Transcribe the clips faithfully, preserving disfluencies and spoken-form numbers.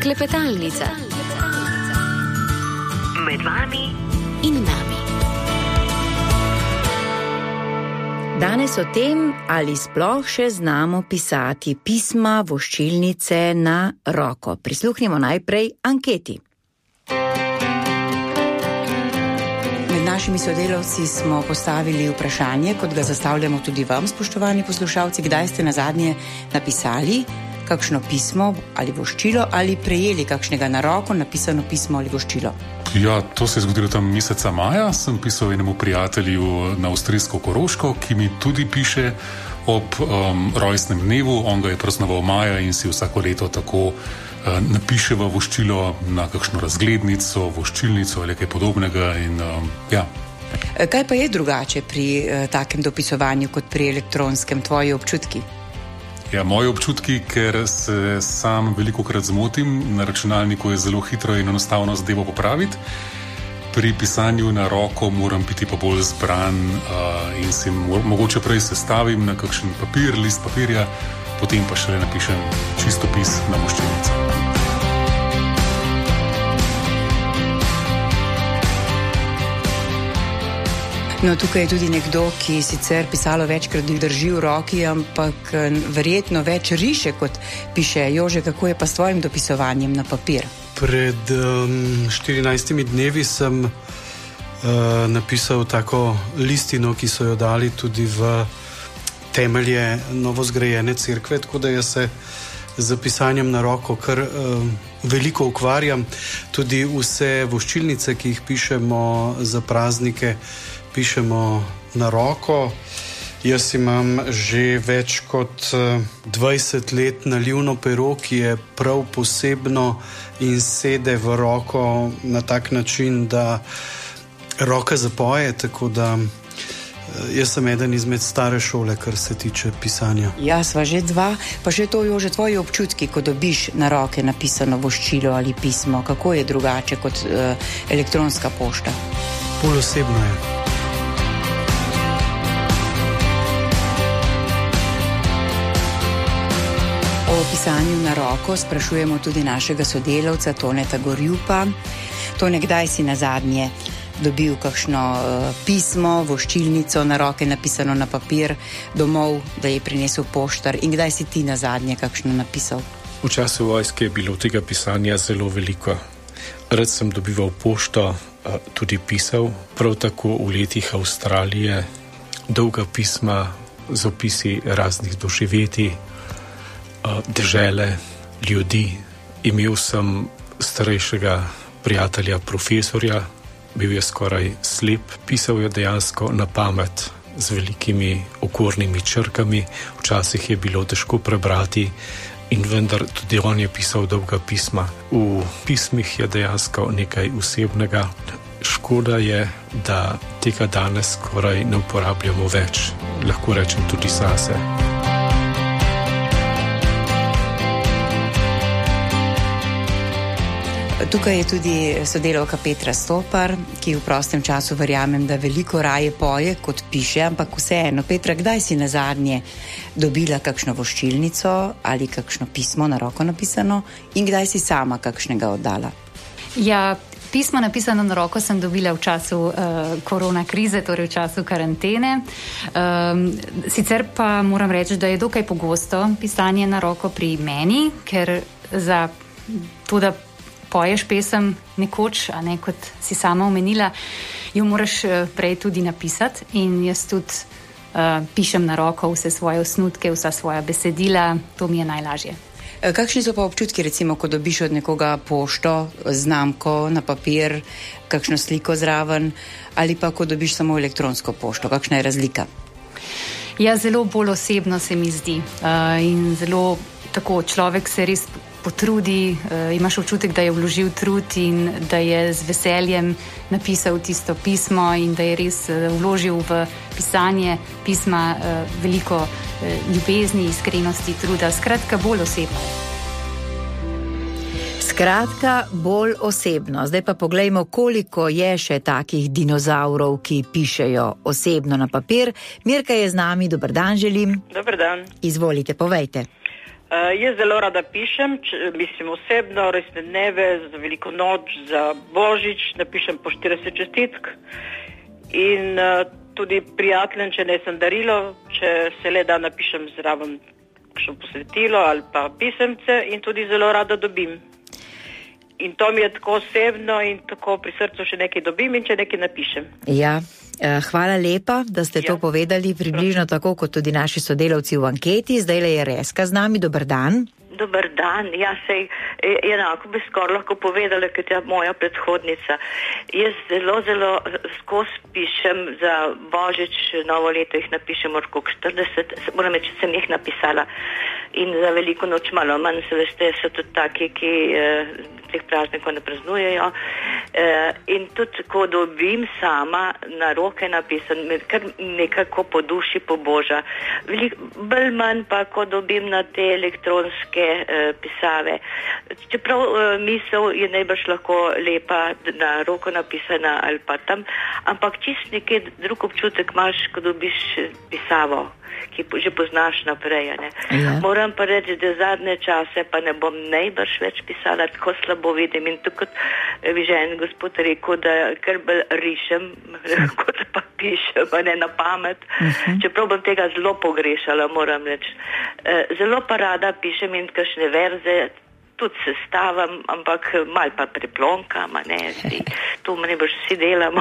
Klepetalnica. Med vami in nami. Danes o tem, ali sploh še znamo pisati pisma, voščilnice na roko. Prisluhnimo najprej anketi. Med našimi sodelavci smo postavili vprašanje, kot ga zastavljamo tudi vam, spoštovani poslušalci, kdaj ste nazadnje napisali kakšno pismo ali voščilo ali prejeli kakšnega na roko napisano pismo ali voščilo. Ja, to se je zgodilo tam meseca maja. Sem pisal enemu prijatelju na avstrijsko Koroško, ki mi tudi piše ob um, rojstnem dnevu. On ga je praznoval maja in si vsako leto tako uh, napiše v voščilo na kakšno razglednico, voščilnico ali kaj podobnega. In, um, ja. Kaj pa je drugače pri uh, takem dopisovanju kot pri elektronskem, tvoji občutki? Ja, moji občutki, ker se sam velikokrat zmotim, na računalniku je zelo hitro in enostavno zadevo popraviti. Pri pisanju na roko moram biti pa bolj zbran uh, in si mo- mogoče prej sestavim na kakšen papir, list papirja, potem pa šele napišem čistopis na voščilnico. No, tukaj je tudi nekdo, ki sicer pisalo večkrat drži v roki, ampak verjetno več riše, kot piše. Jože, kako je pa s tvojim dopisovanjem na papir? Pred um, štirinajstimi dnevi sem uh, napisal tako listino, ki so jo dali tudi v temelje novozgrajene cerkve, tako da jaz se z pisanjem na roko kar uh, veliko ukvarjam. Tudi vse voščilnice, ki jih pišemo za praznike, pišemo na roko. Jaz imam že več kot dvajset let nalivno pero, ki je prav posebno in sede v roko na tak način, da roka zapoje, tako da jaz sem eden izmed stare šole, kar se tiče pisanja. Ja, sva že dva, pa še to, Jože, tvoji občutki, ko dobiš na roke napisano voščilo ali pismo, kako je drugače kot uh, elektronska pošta? Bolj osebno je. O pisanju na roko sprašujemo tudi našega sodelavca Toneta Gorjupa. Tone, kdaj si nazadnje dobil kakšno uh, pismo, voščilnico na roke napisano na papir domov, da je prinesel poštar, in kdaj si ti nazadnje kakšno napisal? V času vojske je bilo tega pisanja zelo veliko. Rad sem dobival pošto, uh, tudi pisal, prav tako v letih Avstralije, dolga pisma z opisi raznih doživetij, dežele, ljudi. Imel sem starejšega prijatelja, profesorja, bil je skoraj slep, pisal je dejansko na pamet z velikimi okornimi črkami, včasih je bilo težko prebrati in vendar tudi on je pisal dolga pisma. V pismih je dejansko nekaj osebnega. Škoda je, da tega danes skoraj ne uporabljamo več, lahko rečem tudi zase. Tukaj je tudi sodelavka Petra Stopar, ki v prostem času verjamem, da veliko raje poje, kot piše, ampak vseeno. Petra, kdaj si nazadnje dobila kakšno voščilnico ali kakšno pismo na roko napisano in kdaj si sama kakšnega oddala? Ja, pismo napisano na roko sem dobila v času uh, korona krize, torej v času karantene. Um, sicer pa moram reči, da je dokaj pogosto pisanje na roko pri meni, ker za to, da poješ pesem nekoč, a ne kot si sama omenila, jo moraš prej tudi napisati in jaz tudi uh, pišem na roko vse svoje osnutke, vsa svoja besedila, to mi je najlažje. Kakšni so pa občutki, recimo, ko dobiš od nekoga pošto, znamko na papir, kakšno sliko zraven, ali pa ko dobiš samo elektronsko pošto, kakšna je razlika? Ja, zelo bolj osebno se mi zdi uh, in zelo tako človek se res potrudi, uh, imaš občutek, da je vložil trud in da je z veseljem napisal tisto pismo in da je res uh, vložil v pisanje pisma uh, veliko uh, ljubezni, iskrenosti, truda, skratka bolj osebno. Skratka, bolj osebno. Zdaj pa poglejmo, koliko je še takih dinozaurov, ki pišejo osebno na papir. Mirka je z nami, dober dan želim. Dober dan. Izvolite, povejte. Uh, jaz zelo rada pišem, če, mislim osebno, resne dneve, za veliko noč, za Božič, napišem po štirideset čestitk in uh, tudi prijateljem, če ne sem darilo, če se le da napišem zraven kakšno posvetilo ali pa pisemce in tudi zelo rada dobim. In to mi je tako osebno in tako pri srcu še nekaj dobim in če nekaj napišem. Ja. Hvala lepa, da ste ja. to povedali, približno tako kot tudi naši sodelavci v anketi. Zdaj le je Reska z nami, dober dan. Dober dan, ja sej enako bi skoraj lahko povedala, kot je moja predhodnica. Jaz zelo, zelo skos pišem za Božič, novo leto jih napišem orko štirideset, moram reči, sem jih napisala in za veliko noč malo manj, se veste, so tudi taki, ki eh, teh praznikov ne praznujejo eh, in tudi ko dobim sama na roke napisan, kar nekako po duši, po Boža. Bolj manj pa, ko dobim na te elektronske eh, pisave. Čeprav eh, misel je najbrž lahko lepa na roko napisana ali pa tam, ampak čist nekaj drug občutek imaš, ko dobiš pisavo, ki že poznaš naprej. Ne? Ja. Moram pa reči, da zadnje čase pa ne bom najbrž več pisala, tako slabo vidim in tako kot bi že en gospod rekel, da kar bolj rišem, kot pa pišem, pa ne na pamet. Uh-huh. Čeprav bom tega zelo pogrešala, moram reči. Zelo pa rada pišem in kakšne verze, tudi sestavam, ampak mal pa priplonkam, a ne, si, to najbrž vsi delamo.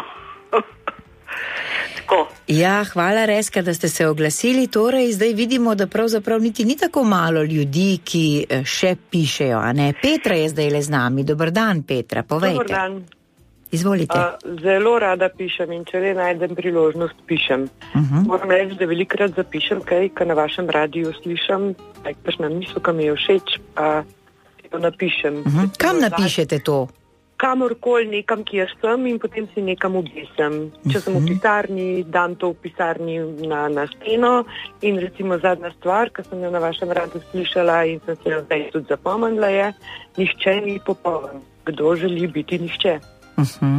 Tako. Ja, hvala Reska, da ste se oglasili. Torej, zdaj vidimo, da pravzaprav niti ni tako malo ljudi, ki še pišejo, a ne? Petra je zdaj le z nami. Dobar dan, Petra, povejte. Dobar dan. Izvolite. Uh, zelo rada pišem in če le najdem priložnost, pišem. Uh-huh. Moram reči, da velikrat zapišem kaj, kar na vašem radiju slišam, kakšna misel, ki mi je všeč, pa jo napišem. Uh-huh. Kam napišete to? Kamorkoli, nekam, kjer sem in potem si nekam obesem. Če sem v pisarni, dam to v pisarni na, na steno in recimo zadnja stvar, ki sem jo na vašem radu slišala in sem se jo zdaj tudi zapomnila je, nihče ni popoln. Kdo želi biti nihče? Uh-huh.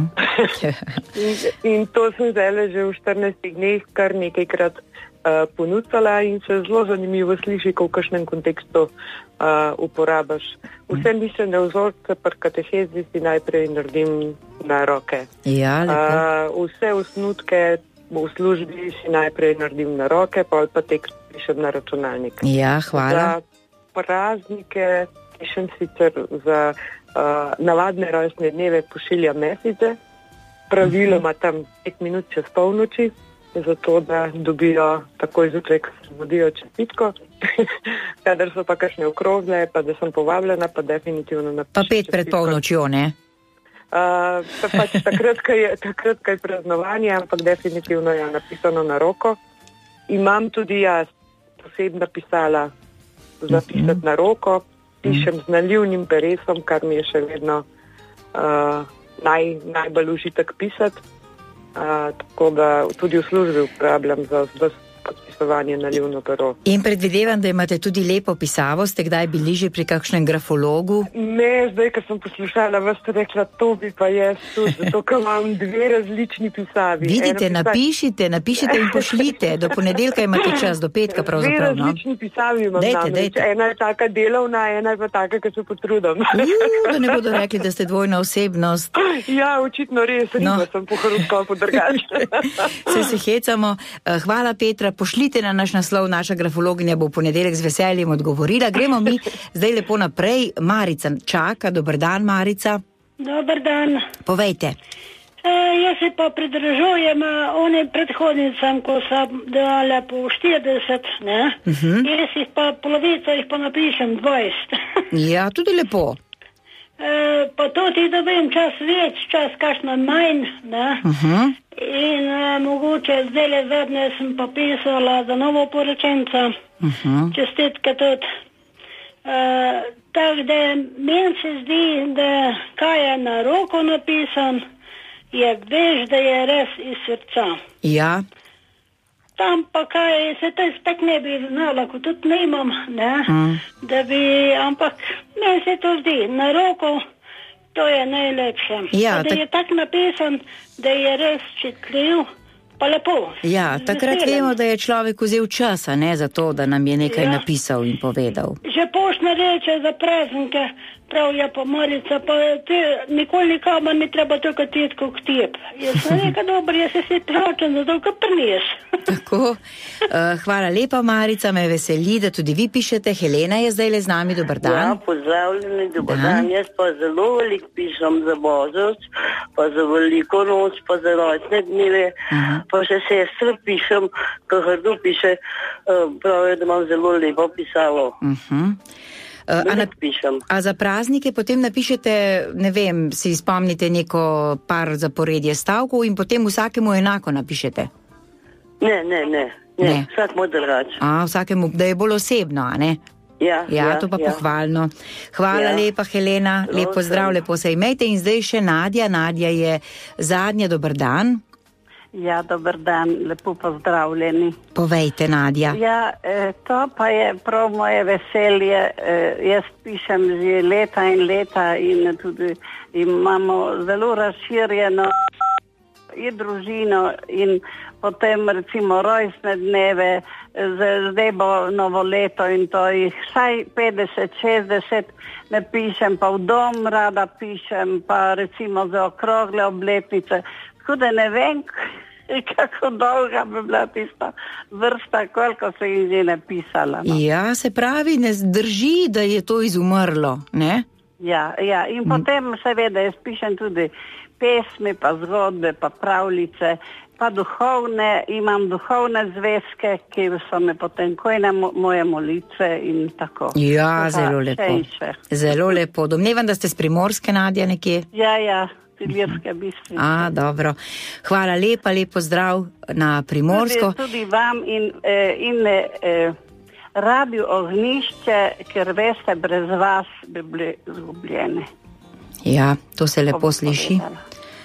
in, in to sem zdaj že v štirinajstih dneh kar nekajkrat uh, ponudila in se zelo zanimivo sliši, ko v kakšnem kontekstu uh, uporabaš. Vse miselne vzorce pri katehezi si najprej naredim na roke. Ja, uh, vse osnutke v službi si najprej naredim na roke, pa pa tekst pišem na računalnik. Ja, hvala. Za praznike pišem sicer za uh, navadne rojstne dneve pošiljam mesice, praviloma tam pet minut čez polnoči, zato da dobijo takoj zjutraj, ko se vodijo čestitko. Kadar so pa kakšne okrogle, pa da sem povabljena, pa definitivno napišem. Pa pet pred polnočjo, ne? Uh, pač takrat, ko je, takrat, ko je praznovanje, ampak definitivno je napisano na roko. Imam tudi jaz posebna pisala za pisati na roko. Pišem z nalivnim peresom, kar mi je še vedno uh, naj, najbolj užitek pisati. Uh, tako da tudi v službi uporabljam za podpisovanje nalivno pero. In predvidevam, da imate tudi lepo pisavo. Ste kdaj bili že pri kakšnem grafologu? Ne, zdaj, ko sem poslušala, vas ste rekla, to bi pa jaz tudi, zato, ker imam dve različni pisavi. Vidite, pisava... napišite, napišite in pošljite. Do ponedeljka imate čas, do petka pravzaprav. Dve različni no? pisavi imam dejte, namreč. Dejte. Ena je taka delovna, ena je pa taka, ki se potrudim. Juuu, da ne bodo rekli, da ste dvojna osebnost. Ja, očitno res, no. Sem po horoskopu drugačna. Se se hecamo. Hvala, Petra. Pošljite na naš naslov, naša grafologinja bo v ponedeljek z veseljem odgovorila. Gremo mi zdaj lepo naprej. Marica čaka. Dobar dan, Marica. Dobar dan. Povejte. E, jaz se pa pridržujem onim predhodnicam, ko sem dala po štirideset, ne? Uh-huh. Jaz jih pa polovico jih pa napišem dvajset. Ja, tudi lepo. E, pa tudi dobim čas več, čas kakšno manj, ne? Uh-huh. In uh, mogoče zdaj le zadnje sem pa pisala za novo poročenca. Uh-huh. Čestitke tudi. Uh, tako da meni se zdi, da kaj je na roko napisan, je veš, da je res iz srca. Ja. Tam pa kaj, se to spek ne bi znala, ko tudi ne imam, ne? Mm. Da bi, ampak meni se to zdi, na roko to je najlepše. Ja, da tak... je tak napisan, da je res čitljiv, pa lepo. Ja, takrat vemo, da je človek vzel časa, ne za to, da nam je nekaj Ja. napisal in povedal. Že poštne reče za praznike, prav je pa Marica, pa te nikoli nikama ni treba toliko tetko k tep. Jaz sem rekel, dobro, jaz se si plačam, zato ka prines. Tako, uh, hvala lepa, Marica, me veseli, da tudi vi pišete. Helena je zdaj le z nami, dober dan. Ja, pozdravljeni, dober Dan. dan. Jaz pa zelo veliko pišem za Božič, pa za veliko noč, pa za rojstne dneve, Aha. pa še sestre pišem, ko hrdo piše, uh, pravijo, da imam zelo lepo pisalo. Uh-huh. Uh, a, na, pišem. a za praznike potem napišete, ne vem, si spomnite neko par zaporedje stavkov in potem vsakemu enako napišete? Ne, ne, ne, ne, Ne. vsak moj drugač. A, vsakemu, da je bolj osebno, a ne? Ja, Ja, to pa ja. pohvalno. Hvala Ja. lepa, Helena, Zelo lep pozdrav, sem. lepo se imejte. In zdaj še Nadja. Nadja je zadnja, dober dan. Ja, dober dan, lepo pozdravljeni. Povejte, Nadja. Ja, eh, to pa je prav moje veselje. Eh, jaz pišem že leta in leta in tudi imamo zelo razširjeno in družino in potem recimo rojstne dneve, z- zdaj bo novo leto in to jih vsaj petdeset, šestdeset ne pišem, pa v dom rada pišem, pa recimo za okrogle obletnice. Tako da ne vem, kako dolga bi bila tista vrsta, koliko se jih že napisala. No. Ja, se pravi, ne zdrži, da je to izumrlo, ne? Ja, ja, in mm. potem seveda jaz pišem tudi pesmi, pa zgodbe, pa pravljice, pa duhovne, imam duhovne zvezke, ki so me potem kojne mo moje molitve in tako. Ja, Pa zelo še lepo. in še. Zelo lepo. Domnevam, da ste s Primorske, Nadja, nekje. Ja, ja, Ilirske Bistrice. A, dobro. Hvala lepa, lep pozdrav na Primorsko. Tudi, tudi vam in, eh, in eh, Radio Ognjišče, ker veste, brez vas bi bili izgubljeni. Ja, to se lepo bom sliši. povedala.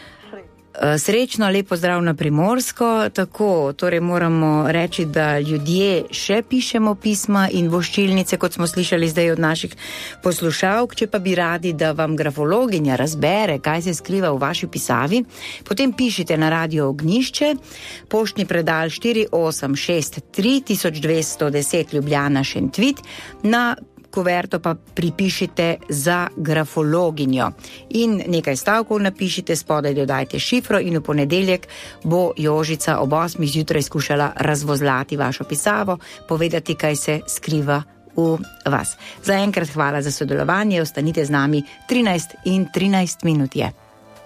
Eh, Srečno, lep pozdrav na Primorsko. Tako, torej moramo reči, da ljudje še pišemo pisma in voščilnice, kot smo slišali zdaj od naših poslušalk. Če pa bi radi, da vam grafologinja razbere, kaj se skriva v vaši pisavi, potem pišite na Radio Ognjišče, poštni predal štiri osem šest tri dvesto deset Ljubljana Šentvid, na kuverto pa pripišite za grafologinjo in nekaj stavkov napišite, spodaj dodajte šifro in v ponedeljek bo Jožica ob osmih zjutraj skušala razvozlati vašo pisavo, povedati, kaj se skriva v vas. Za enkrat hvala za sodelovanje, ostanite z nami, trinajst in trinajst minut je.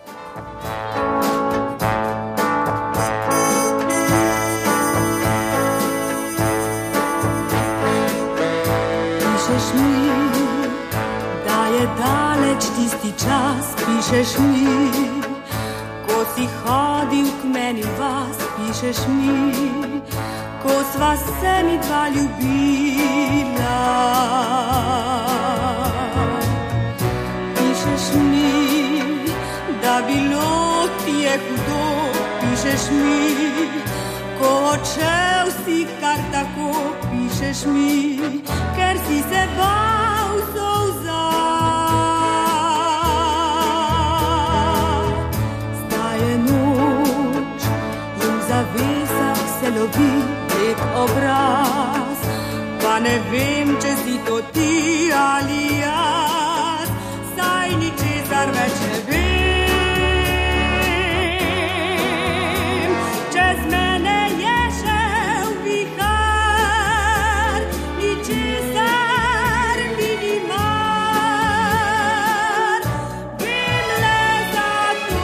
Pišeš mi, da je daleč tisti čas, pišeš mi, ko si hodil k meni v vas, pišeš mi, ko sva se mi dva ljubila. Pišeš mi, da bilo ti je hudo, pišeš mi, ko odšel si kar tako, pišeš mi, ker si se bal solza. Zdaj je noč in v zavesah se lovi lep obraz, pa ne vem, če si to ti ali jaz, saj ničesar več ne vem. Čez mene je šel vihar, ničesar mi ni mar. Vem le za to,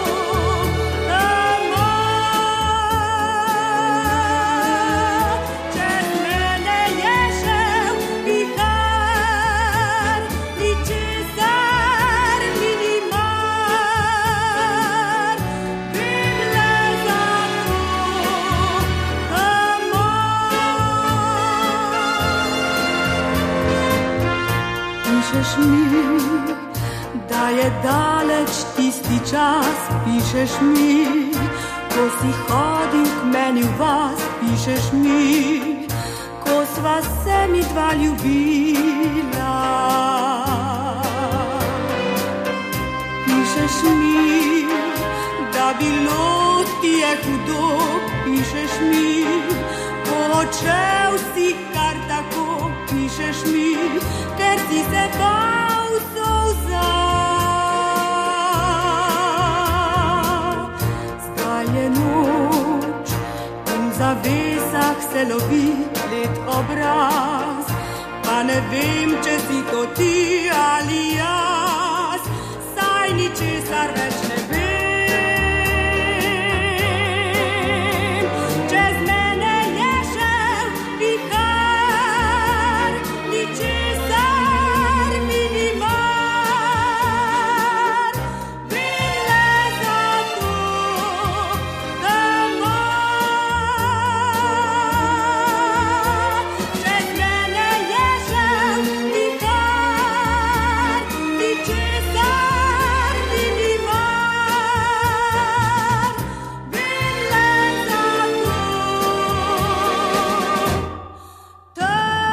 amor. Čez mene je šel vihar, ničesar mi ni mar. Vem le za to, pišeš mi, da je daleč tisti čas, pišeš mi, ko si hodil k meni v vas, pišeš mi, ko sva se mi dva ljubila. Pišeš mi, da bilo ti je hudo, pišeš mi, počel si kar tako, pišeš mi, ker si se bal solza. Zdaj je noč, in v zavesah se lovi let obraz, pa ne vem, če si to ti ali jaz, saj ničesar več ne vem. Čez mene je šel vihar, ničesar mi ni mar. Vem le zato, da mar. Čez mene je šel vihar, ničesar mi ni mar. Vem le zato, da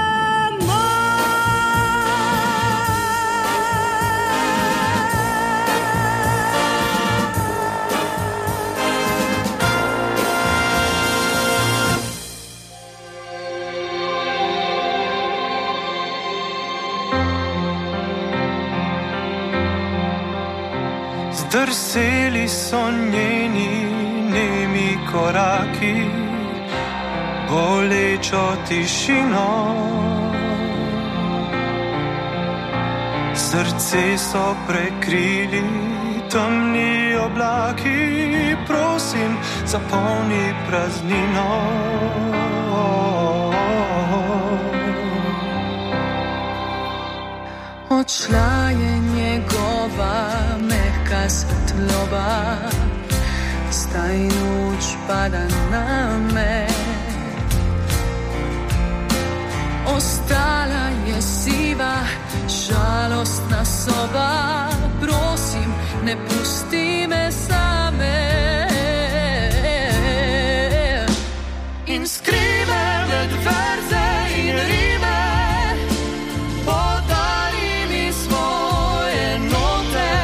Zdrseli so njeni nemi koraki, bolečo tišino. Srce so prekrili temni oblaki, prosim, zapolni praznino. Odšla je njegova mehka svetloba, zdaj noč pada name. Ostala je siva, žalostna soba, prosim, ne pusti me same. In skrive med verze in rime, podari mi svoje note.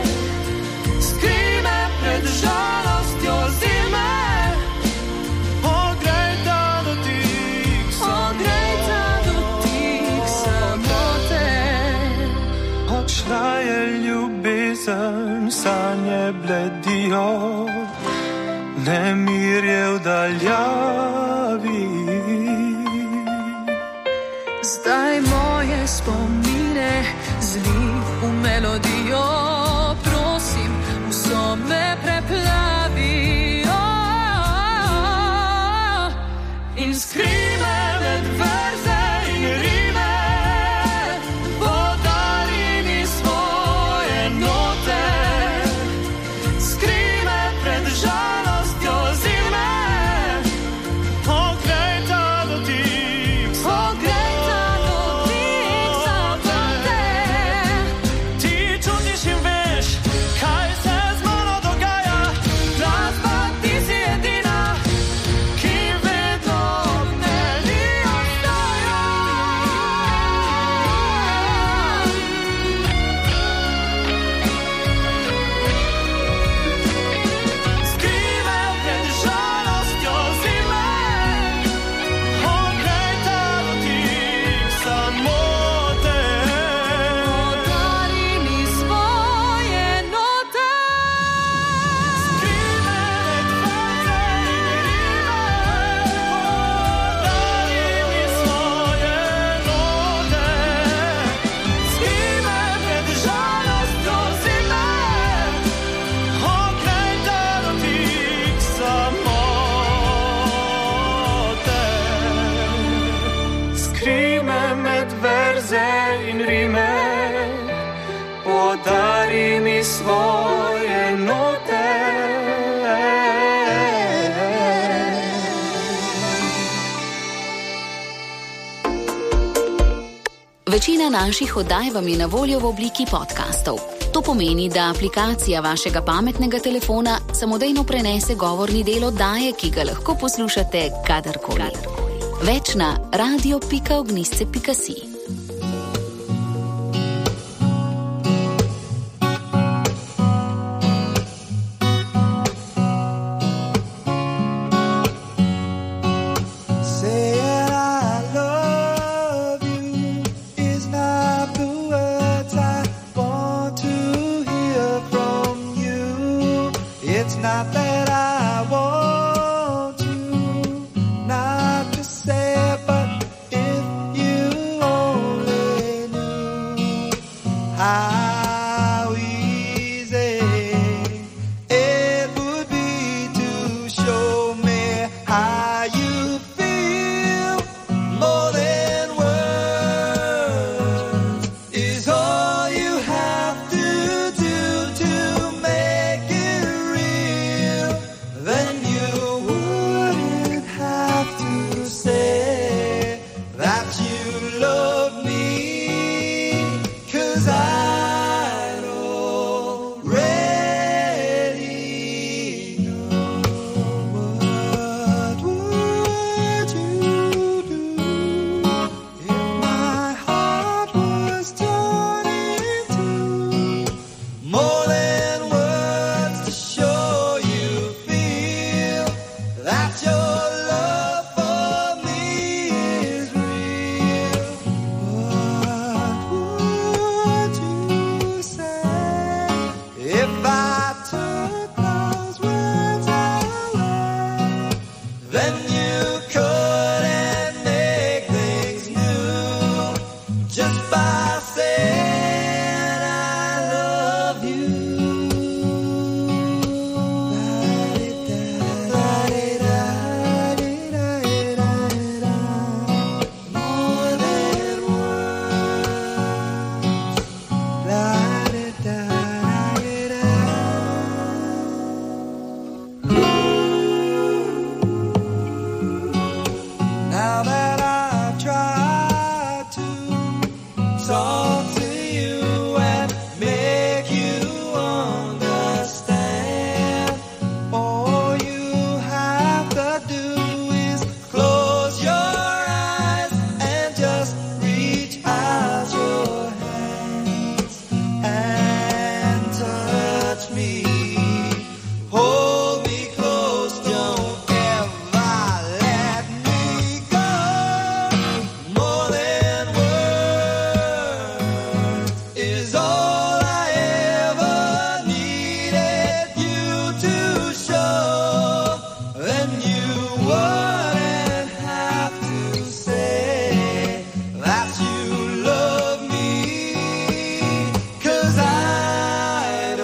Skrive pred žalostjo zime, pogrej ta dotik samote. Odšla je ljubezen, sanje bledijo, nemir je v daljavi. Zdaj moje spomine zli v melodijo, prosim, vso me preplavijo. In skrive med verze in rime, podari mi svoje note. Skrive pred žalostjo zime, pogrej ta dotik samote. Ti čutiš in veš, kaj se z mano dogaja. Glasba, ti si edina, ki vedno ob meni ostaja. Skrive pred žalostjo zime, pogrej ta dotik samote. Podari mi svoje note. Skrive med verze in rime, podari mi svoje note. Skrive pred žalostjo zime, pogrej ta dotik samote. Skrive med verze in rime, podari mi svoje note. Večina naših oddaj vam je na voljo v obliki podkastov. To pomeni, da aplikacija vašega pametnega telefona samodejno prenese govorni del oddaje, ki ga lahko poslušate kadarkoli. Več na radio pika ognjišče pika si. Not that I want you not to say, but if you only knew how easy it would be to show me how you feel. More than words is all you have to do to make it real. Then you wouldn't have to say that you love me, 'cause I'd already know. What would you do if my heart was torn into more than words to show you feel that your love for me is real? What would you say if I took those words away? Then you couldn't make things new just by saying I love you. More than Now that I've tried to talk to you and make you understand, all you have to do is close your eyes and just reach out your hands and touch me. Hold me close, don't ever let me go. More than words is all I ever needed you to show. Then you wouldn't have to say that you love me, 'cause I'd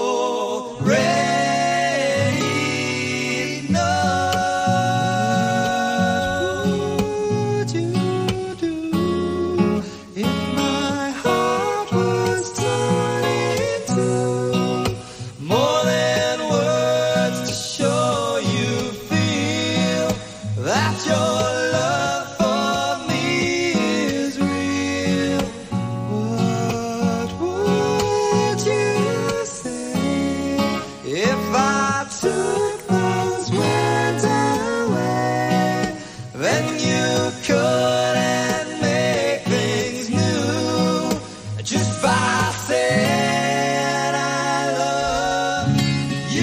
already know. What would you do if my heart was torn into more than words to show you feel that your love for me is real? What would you say if I took those words away? Then you couldn't make things new just by saying I love you.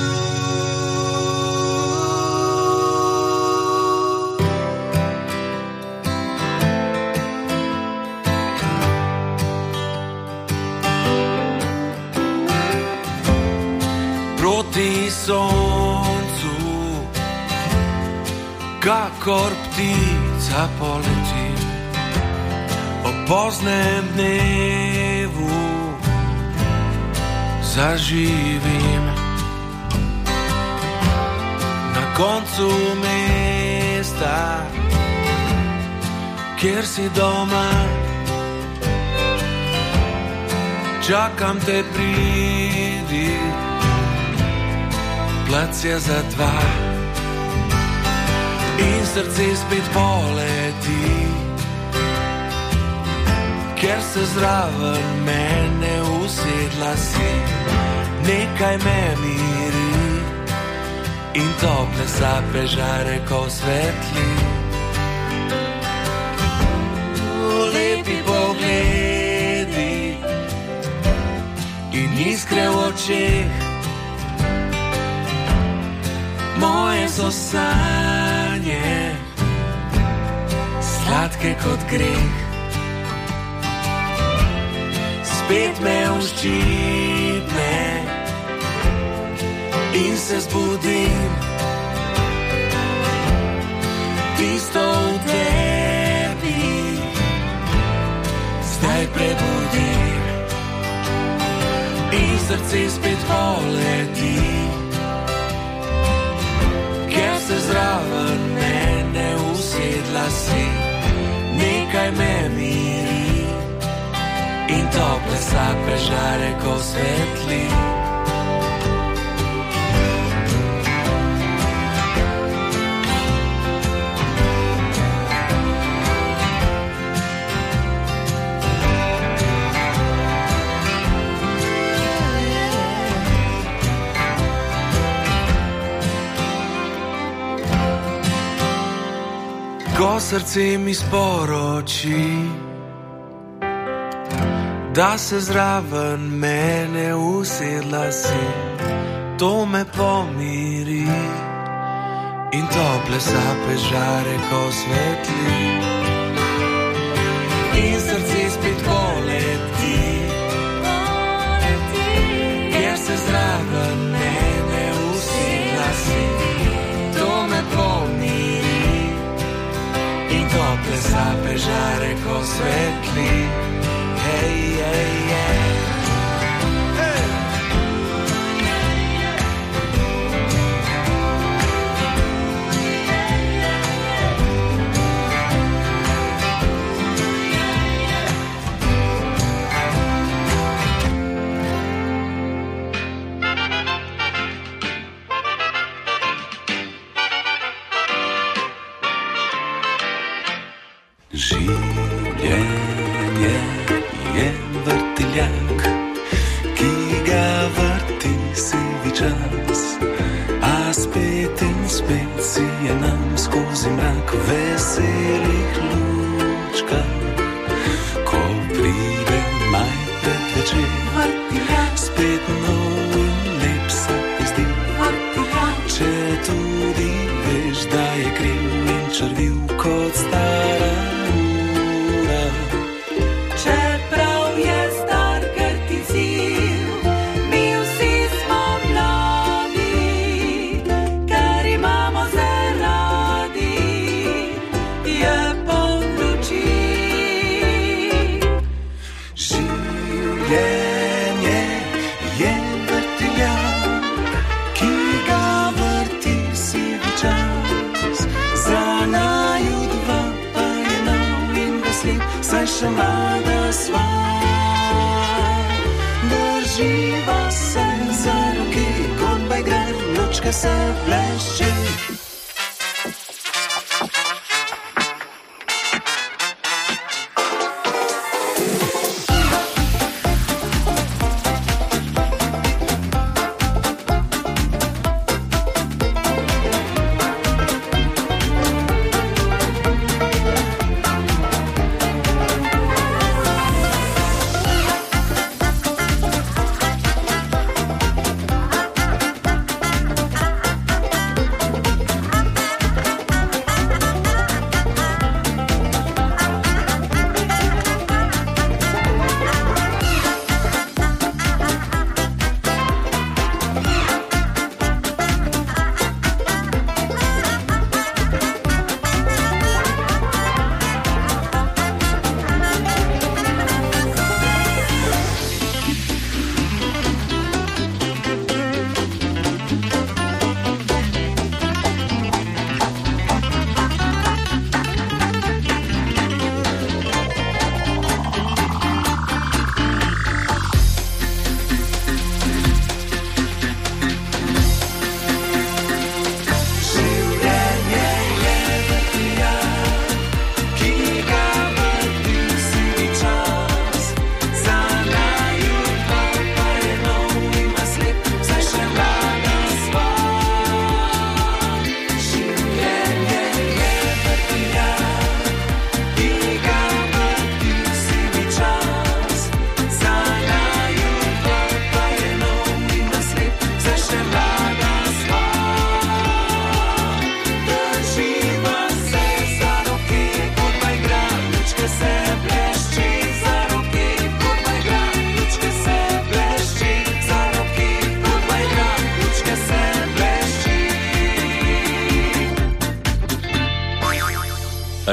Proti soncu, kakor ptica poletim, o poznem dnevu zaživim. Na koncu mesta, kjer si doma, čakam te, pridi, plac je za dva in srce spet poleti, ker se zraven mene usedla si. Nekaj me miri in tople sape žare ko svetli. Lepi pogledi in iskre v očeh, moje so sanje, sladke kot greh. Spet me uščipne in se zbudim. Tisto v tebi zdaj prebudim in srce spet poleti, ker se zraven mene usedla si, nekaj me miri in tople sape žare, ko svetli. Ko srce mi sporoči, da se zraven mene usedla si, to me pomiri in tople sape žare, ko svetli. In srce spet poleti, ker se zraven mene usedla si, to me pomiri. Tople sape žare, ko svetli. Hej, hej, hej. Življenje je vrtiljak, ki ga vrti sivi čas, a spet in spet si je nam skozi mrak veselih lučka. Ko pride maj predvečer, spet nov in lep se ti zdi, če tudi veš, da je kriv in črviv kot stara. Še mlada sva, drživa se za roki, kot bajgrar, lučka se bleši.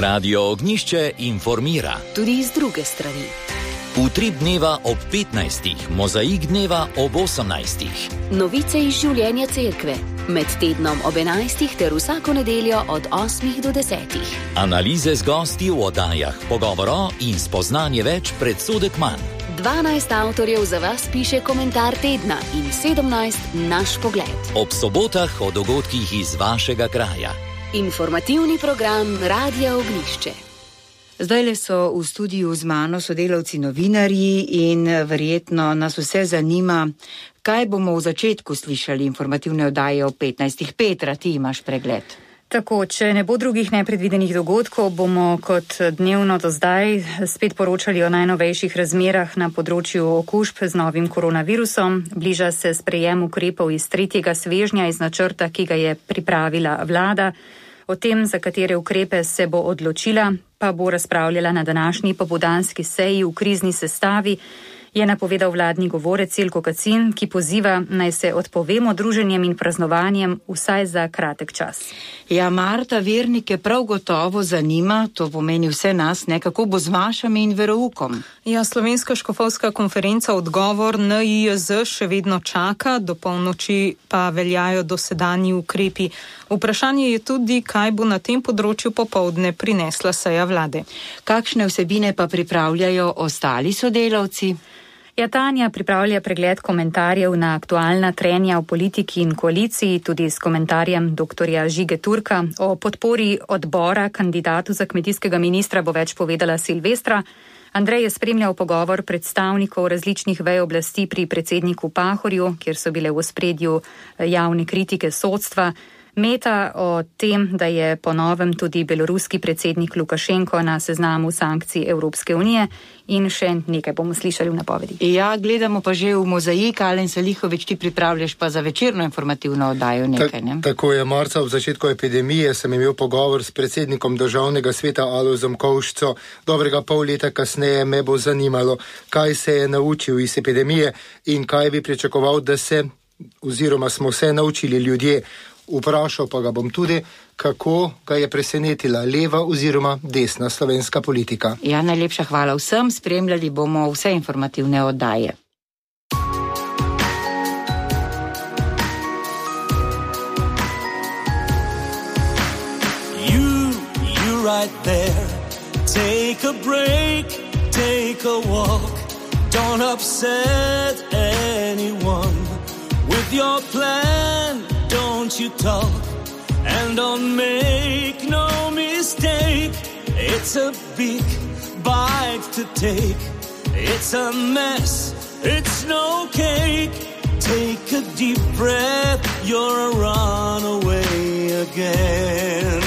Radio Ognišče informira. Tudi iz druge strani. Utrip dneva ob petnajstih, mozaik dneva ob osemnajstih. Novice iz življenja cerkve. Med tednom ob enajstih ter vsako nedeljo od osmih do desetih. Analize z gosti v oddajah, pogovoro in spoznanje več, predsodek manj. dvanajst avtorjev za vas piše komentar tedna in sedemnajst naš pogled. Ob sobotah o dogodkih iz vašega kraja. Informativni program Radia Ognišče. Zdajle so v studiu z mano sodelavci novinarji in verjetno nas vse zanima, kaj bomo v začetku slišali informativne oddaje o petnajstih. Petra, ti imaš pregled. Tako, če ne bo drugih nepredvidenih dogodkov, bomo kot dnevno do zdaj spet poročali o najnovejših razmerah na področju okužb z novim koronavirusom. Bliža se sprejem ukrepov iz tretjega svežnja iz načrta, ki ga je pripravila vlada. O tem, za katere ukrepe se bo odločila, pa bo razpravljala na današnji popoldanski seji v krizni sestavi, je napovedal vladni govorec Jelko Kacin, ki poziva, naj se odpovemo druženjem in praznovanjem vsaj za kratek čas. Ja, Marta, vernike prav gotovo zanima, to pomeni vse nas, ne, kako bo z mašami in veroukom. Ja, Slovenska škofovska konferenca odgovor N I J Z še vedno čaka, do polnoči pa veljajo dosedanji ukrepi. Vprašanje je tudi, kaj bo na tem področju popoldne prinesla seja vlade. Kakšne vsebine pa pripravljajo ostali sodelavci? Ja, Tanja pripravlja pregled komentarjev na aktualna trenja v politiki in koaliciji, tudi s komentarjem doktorja Žige Turka. O podpori odbora kandidatu za kmetijskega ministra bo več povedala Silvestra. Andrej je spremljal pogovor predstavnikov različnih vej oblasti pri predsedniku Pahorju, kjer so bile v ospredju javne kritike sodstva. Meta o tem, da je po novem tudi beloruski predsednik Lukašenko na seznamu sankcij Evropske unije, in še nekaj bomo slišali v napovedi. Ja, gledamo pa že v mozaik. Alen Salihovič, ti pripravljaš pa za večerno informativno oddajo nekaj, ne? Ta, tako je, marca v začetku epidemije sem imel pogovor s predsednikom državnega sveta Alojzom Kovšco. Dobrega pol leta kasneje me bo zanimalo, kaj se je naučil iz epidemije in kaj bi pričakoval, da se, oziroma smo se naučili ljudje. Vprašal pa ga bom tudi, kako ga je presenetila leva oziroma desna slovenska politika. Ja, najlepša hvala vsem, spremljali bomo vse informativne oddaje. You, you right there, take a break, take a walk, don't upset anyone with your plan. Don't you talk and don't make no mistake. It's a big bite to take. It's a mess. It's no cake. Take a deep breath. You're a runaway again.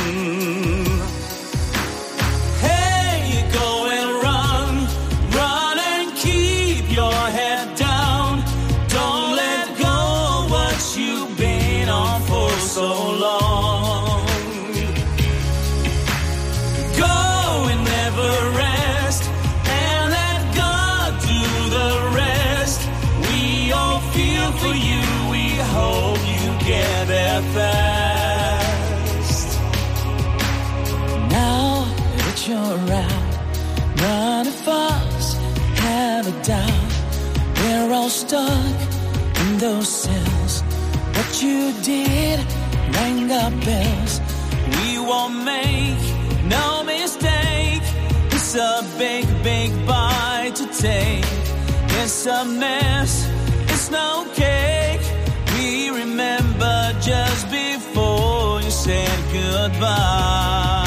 Hey, go and run. Run and keep your head down. Don't let go what you've been on for so long. Go and never rest and let God do the rest. We all feel for you, we hope you get there fast. Now that you're out, none of us have a doubt. We're all stuck in those cells. What you did rang our bells. We won't make no mistake. It's a big, big bite to take. It's a mess. It's no cake. We remember just before you said goodbye.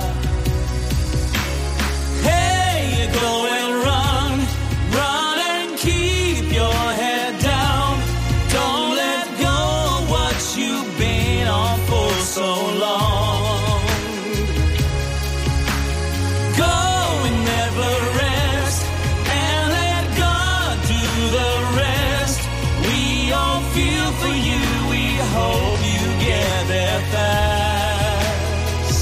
Hey, go and run, run and keep your head down. Don't let go what you've been on for so long. Go and never rest and let God do the rest. We all feel for you, we hope you get there fast.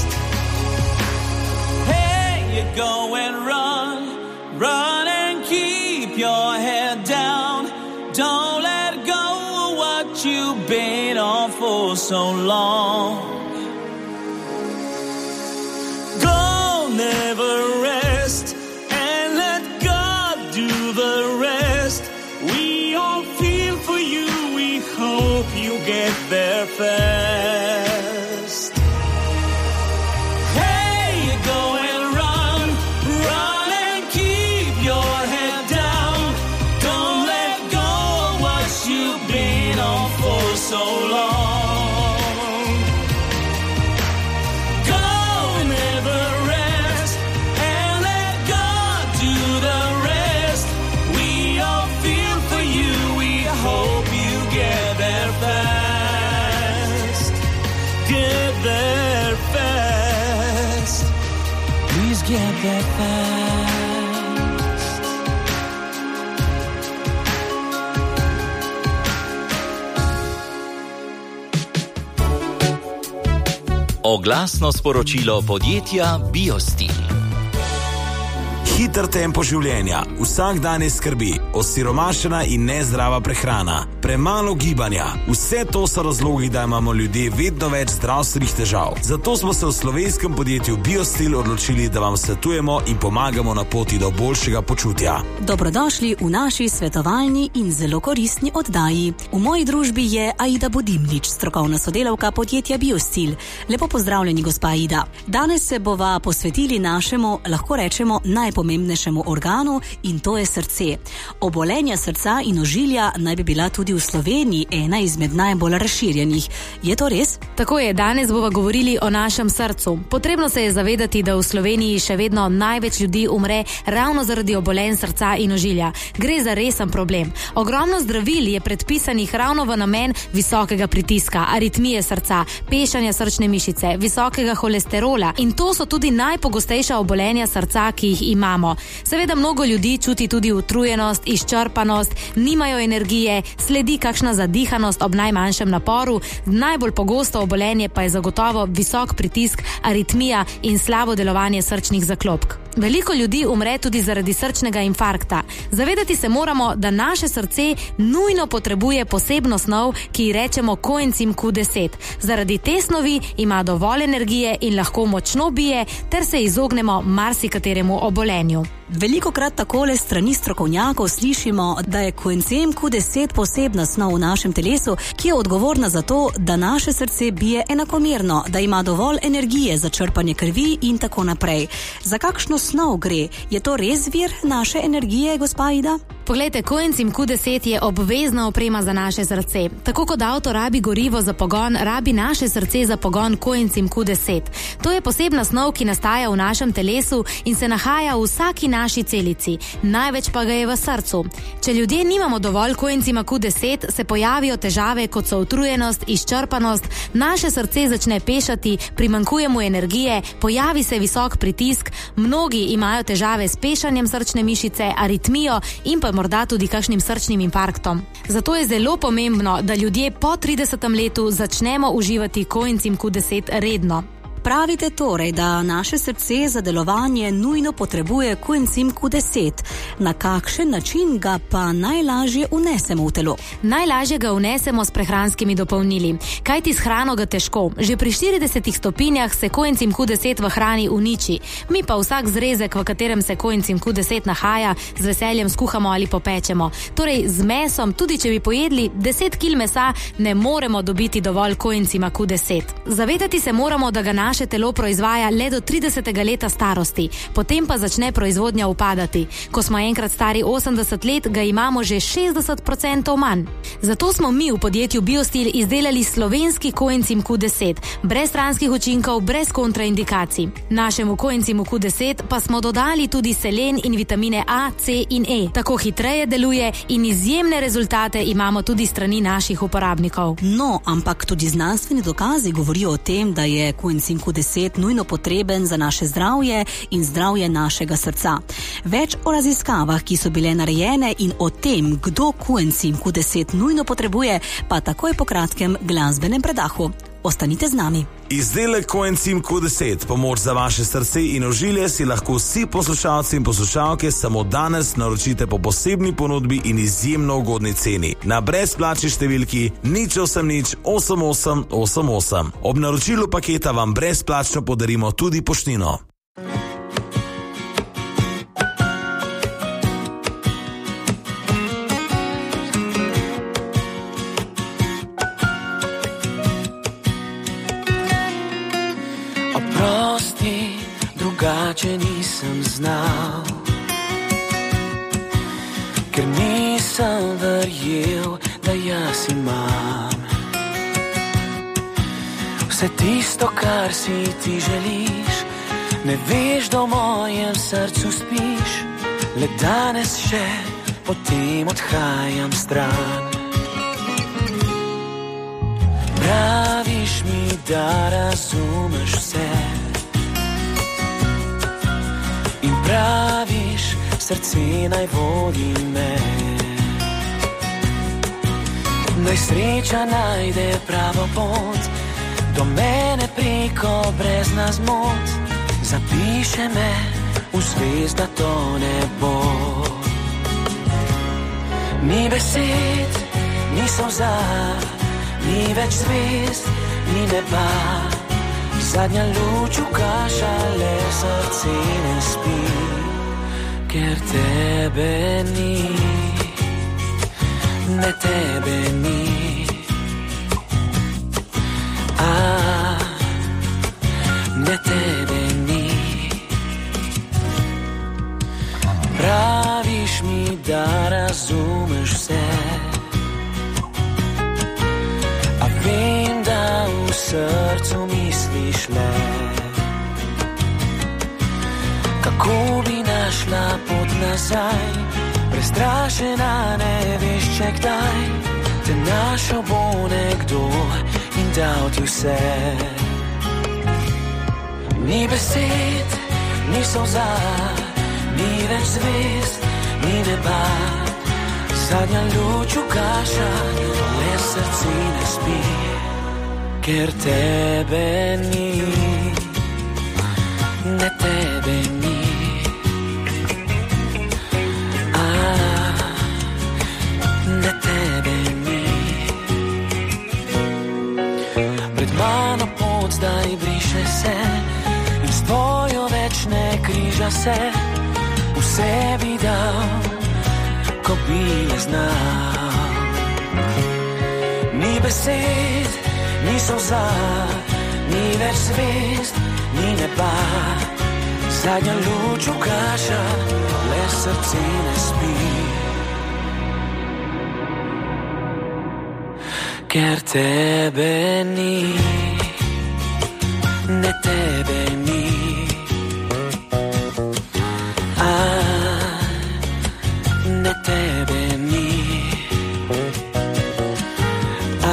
Hey, you go and run, run and keep your head down. Don't let go of what you've been on for so long. Go all feel for you, we hope you get there fast. Hey, you're going run, run and keep your head down. Don't let go of what you've been on for so long. Go, never rest, and let God do the rest. We all feel for you, we hope you get there fast. Get there fast. Please get there fast. Oglasno sporočilo podjetja Biostil. Hiter tempo življenja, vsak dan je skrbi, osiromašena in nezdrava prehrana, premalo gibanja. Vse to so razlogi, da imamo ljudje vedno več zdravstvenih težav. Zato smo se v slovenskem podjetju Biostil odločili, da vam svetujemo in pomagamo na poti do boljšega počutja. Dobrodošli v naši svetovalni in zelo koristni oddaji. V moji družbi je Aida Bodimnič, strokovna sodelavka podjetja Biostil. Lepo pozdravljeni, gospa Aida. Danes se bova posvetili našemu, lahko rečemo, najpomembnejšemu organu, in to je srce. Obolenja srca in ožilja naj bi bila tudi v Sloveniji ena izmed najbolj razširjenih. Je to res? Tako je, danes bova govorili o našem srcu. Potrebno se je zavedati, da v Sloveniji še vedno največ ljudi umre ravno zaradi obolenj srca in ožilja. Gre za resen problem. Ogromno zdravil je predpisanih ravno v namen visokega pritiska, aritmije srca, pešanja srčne mišice, visokega holesterola, in to so tudi najpogostejša obolenja srca, ki jih imamo. Seveda mnogo ljudi čuti tudi utrujenost, izčrpanost, nimajo energije, sledi kakšna zadihanost ob najmanjšem naporu, najbolj pogosto obolenje pa je zagotovo visok pritisk, aritmija in slabo delovanje srčnih zaklopk. Veliko ljudi umre tudi zaradi srčnega infarkta. Zavedati se moramo, da naše srce nujno potrebuje posebno snov, ki ji rečemo koencim Q deset. Zaradi te snovi ima dovolj energije in lahko močno bije, ter se izognemo marsikateremu obolenju. Velikokrat takole strani strokovnjakov slišimo, da je koencim Q deset posebna snov v našem telesu, ki je odgovorna za to, da naše srce bije enakomerno, da ima dovolj energije za črpanje krvi in tako naprej. Za kakšno snov gre? Je to res vir naše energije, gospa Aida? Poglejte, koencim Q deset je obvezna oprema za naše srce. Tako kot avto rabi gorivo za pogon, rabi naše srce za pogon koencim Q deset. To je posebna snov, ki nastaja v našem telesu in se nahaja v vsaki naši celici. Največ pa ga je v srcu. Če ljudje nimamo dovolj koencima Q deset, se pojavijo težave, kot so utrujenost, izčrpanost, naše srce začne pešati, primanjkuje mu energije, pojavi se visok pritisk, mnogi imajo težave s pešanjem srčne mišice, aritmijo in pa morda tudi kakšnim srčnim infarktom. Zato je zelo pomembno, da ljudje po tridesetem letu začnemo uživati koencim Q deset redno. Pravite torej, da naše srce za delovanje nujno potrebuje koencim Q deset. Na kakšen način ga pa najlažje vnesemo v telo? Najlažje ga vnesemo s prehranskimi dopolnili. Kajti s hrano ga težko. Že pri štiridesetih stopinjah se koencim Q deset v hrani uniči. Mi pa vsak zrezek, v katerem se koencim Q deset nahaja, z veseljem skuhamo ali popečemo. Torej z mesom, tudi če bi pojedli deset kil mesa, ne moremo dobiti dovolj koencima Q deset. Zavedati se moramo, da ga naše telo proizvaja le do tridesetega leta starosti, potem pa začne proizvodnja upadati. Ko smo enkrat stari osemdeset let, ga imamo že šestdeset procentov manj. Zato smo mi v podjetju Biostil izdelali slovenski koencim Q deset, brez stranskih učinkov, brez kontraindikacij. Našemu koencimu Q deset pa smo dodali tudi selen in vitamine A, C in E. Tako hitreje deluje in izjemne rezultate imamo tudi strani naših uporabnikov. No, ampak tudi znanstveni dokazi govorijo o tem, da je koencim Q deset nujno potreben za naše zdravje in zdravje našega srca. Več o raziskavah, ki so bile narejene, in o tem, kdo koencim Q deset nujno potrebuje, pa takoj po kratkem glasbenem predahu. Ostanite z nami. Izdelek koencim Q deset, pomoč za vaše srce in ožilje, si lahko vsi poslušalci in poslušalke samo danes naročite po posebni ponudbi in izjemno ugodni ceni. Na brezplačni številki nič osem nič osem osem osem osem. Ob naročilu paketa vam brezplačno podarimo tudi poštnino. drugače nisem znal, ker nisem verjel, da jaz imam vse tisto, kar si ti želiš. Ne veš, da v mojem srcu spiš, le danes še potem odhajam stran. Praviš mi, da razumeš vse in praviš, srce naj vodi me. Naj sreča najde pravo pot do mene preko brezna zmot. Zapiše me v zvezdato nebo. Ni besed, ni solza, ni več zvezd, ni neba. Zadnja luč ugaša, le srce ne spi, ker tebe ni, ne tebe ni. A, ne tebe ni. Praviš mi, da razumeš vse, a vem, da v srcu misliš le, kako bi našla pot nazaj. Prestrašena, ne veš, če kdaj te našel bo nekdo in dal ti vse. Ni besed, ni solza, ni več zvezd, ni neba. Zadnja luč ugaša, le srce ne spi, ker tebe ni, ne tebe ni. A, ne tebe ni. Pred mano pot zdaj briše se in s tvojo več ne križa se. Vse bi dal, ko bi le znal. Ni besed, ni solza, ni več zvezd, ni neba. Zadnja luč ugaša, le srce ne spi, ker tebe ni, ne tebe ni. A, ne tebe ni. A,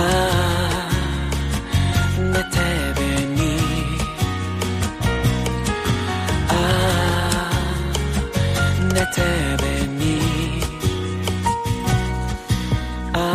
ne tebe ni. A, ne tebe ni. A.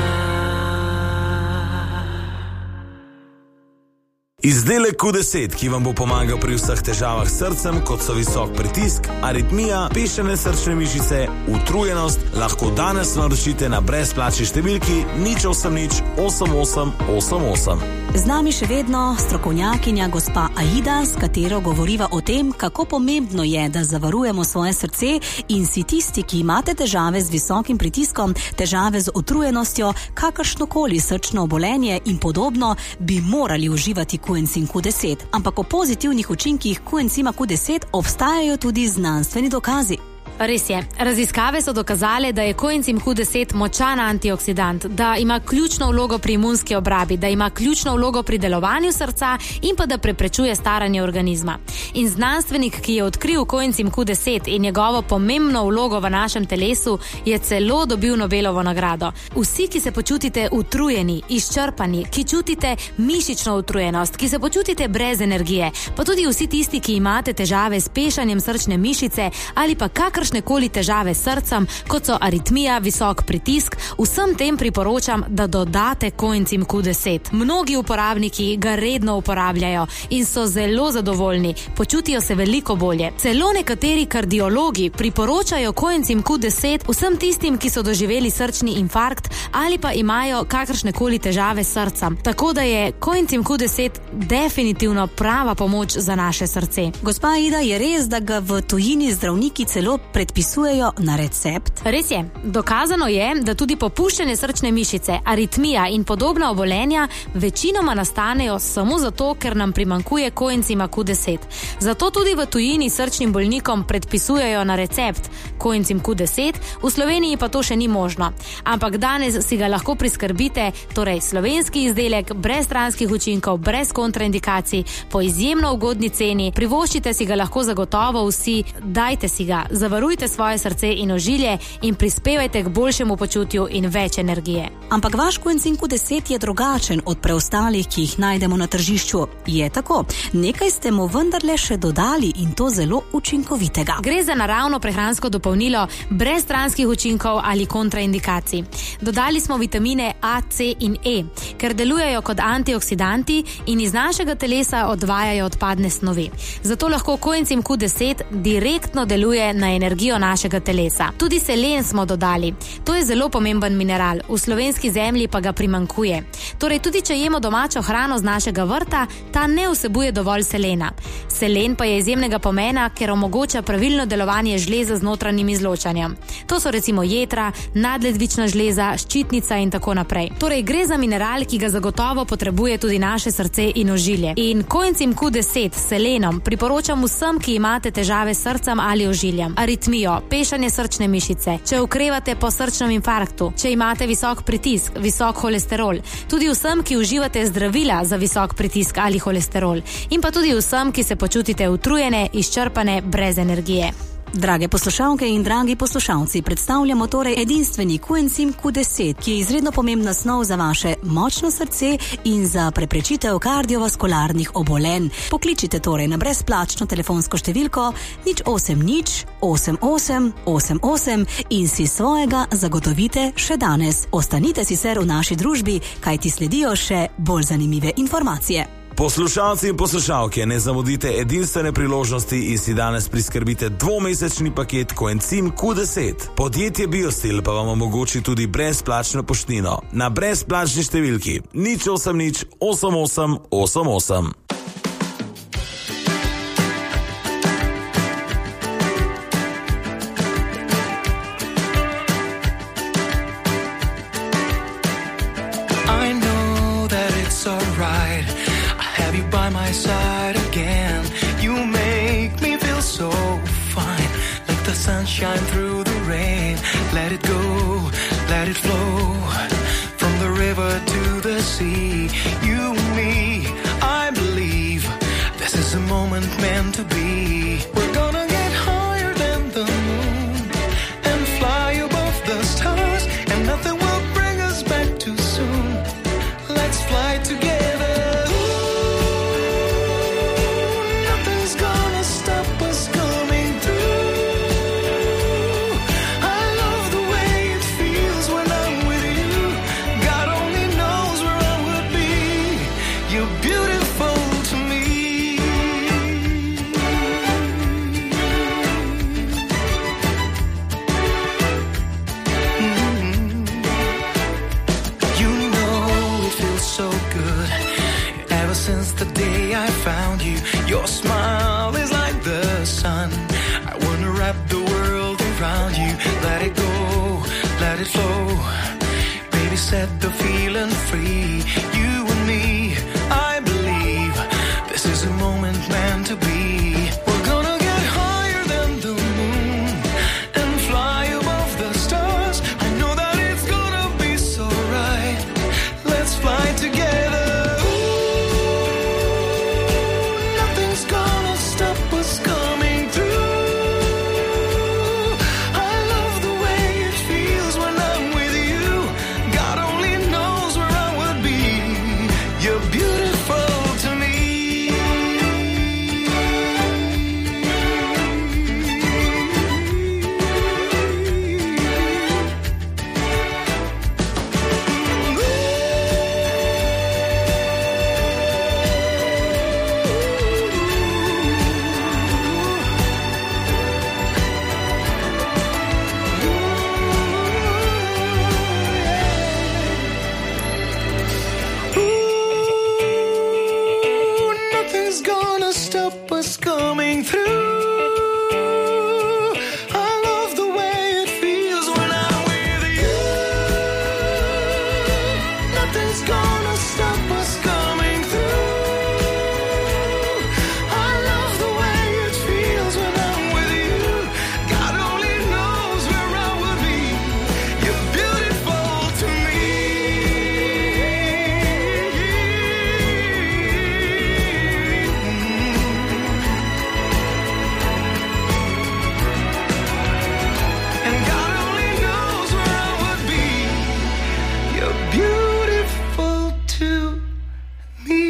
Izdelek Q deset, ki vam bo pomagal pri vseh težavah s srcem, kot so visok pritisk, aritmija, pešene srčne mišice, utrujenost, lahko danes naročite na brezplačni številki nič osem nič osem osem osem osem. Z nami še vedno strokovnjakinja gospa Aida, s katero govoriva o tem, kako pomembno je, da zavarujemo svoje srce in si tisti, ki imate težave z visokim pritiskom, težave z utrujenostjo, kakršnokoli srčno obolenje in podobno, bi morali uživati koencim Q deset. Ampak o pozitivnih učinkih koencima Q deset obstajajo tudi znanstveni dokazi. Res je. Raziskave so dokazale, da je koencim Q deset močan antioksidant, da ima ključno vlogo pri imunski obrabi, da ima ključno vlogo pri delovanju srca in pa da preprečuje staranje organizma. In znanstvenik, ki je odkril koencim Q deset in njegovo pomembno vlogo v našem telesu, je celo dobil Nobelovo nagrado. Vsi, ki se počutite utrujeni, izčrpani, ki čutite mišično utrujenost, ki se počutite brez energije, pa tudi vsi tisti, ki imate težave s pešanjem srčne mišice ali pa kakršne nekoli težave s srcem, kot so aritmija, visok pritisk, vsem tem priporočam, da dodate koencim Q deset. Mnogi uporabniki ga redno uporabljajo in so zelo zadovoljni, počutijo se veliko bolje. Celo nekateri kardiologi priporočajo koencim Q deset vsem tistim, ki so doživeli srčni infarkt ali pa imajo kakršnekoli težave s srcem. Tako da je koencim Q deset definitivno prava pomoč za naše srce. Gospa Aida, je res, da ga v tujini zdravniki celo predpisujejo na recept? Res je. Dokazano je, da tudi popuščanje srčne mišice, aritmija in podobna obolenja večinoma nastanejo samo zato, ker nam primanjkuje koencima Q deset. Zato tudi v tujini srčnim bolnikom predpisujejo na recept koencim Q deset, v Sloveniji pa to še ni možno. Ampak danes si ga lahko priskrbite, torej slovenski izdelek, brez stranskih učinkov, brez kontraindikacij, po izjemno ugodni ceni. Privoščite si ga lahko zagotovo vsi, dajte si ga, zavarujte svoje srce in ožilje in prispevajte k boljšemu počutju in več energije. Ampak vaš koencim Q deset je drugačen od preostalih, ki jih najdemo na tržišču. Je tako? Nekaj ste mu vendarle še dodali in to zelo učinkovitega. Gre za naravno prehransko dopolnilo brez stranskih učinkov ali kontraindikacij. Dodali smo vitamine A, C in E, ker delujejo kot antioksidanti in iz našega telesa odvajajo odpadne snovi. Zato lahko koencim Q deset direktno deluje na energijo našega telesa. Tudi selen smo dodali. To je zelo pomemben mineral, v slovenski zemlji pa ga primanjkuje. Torej tudi če jemo domačo hrano z našega vrta, ta ne vsebuje dovolj selena. Selen pa je izjemnega pomena, ker omogoča pravilno delovanje žleza z notranjim izločanjem. To so recimo jetra, nadledvična žleza, ščitnica in tako naprej. Torej gre za mineral, ki ga zagotovo potrebuje tudi naše srce in ožilje. In koencim Q deset s selenom priporočam vsem, ki imate težave s srcem ali ožiljem, aritmijo, pešanje srčne mišice, če okrevate po srčnem infarktu, če imate visok pritisk, visok holesterol, tudi vsem, ki uživate zdravila za visok pritisk ali holesterol, in pa tudi vsem, ki se počutite utrujene, izčrpane, brez energije. Drage poslušalke in dragi poslušalci, predstavljamo torej edinstveni koencim Q deset, ki je izredno pomembna snov za vaše močno srce in za preprečitev kardiovaskularnih obolenj. Pokličite torej na brezplačno telefonsko številko nič osem nič osem osem osem osem in si svojega zagotovite še danes. Ostanite sicer v naši družbi, kajti sledijo še bolj zanimive informacije. Poslušalci in poslušalke, ne zamudite edinstvene priložnosti in si danes priskrbite dvomesečni paket koencim Q deset. Podjetje Biostil pa vam omogoči tudi brezplačno poštnino na brezplačni številki nič osem nič osem osem osem osem. I know that it's alright. Have you by my side again? You make me feel so fine, like the sunshine through the rain. Let it go, let it flow, from the river to the sea. You and me, I believe, this is a moment meant to be. We're gonna get higher than the moon and fly above the stars, and nothing will bring us back too soon. Let's fly together. Since the day I found you, your smile is like the sun. I wanna wrap the world around you. Let it go, let it flow. Baby, set the feeling free. You and me, I believe, this is a moment meant to be. We're gonna get higher than the moon and fly above the stars. I know that it's gonna be so right. Let's fly together. Be is gonna stop us coming through. I love the way it feels when I'm with you. God only knows where I would be. You're beautiful to me. And God only knows where I would be. You're beautiful to me.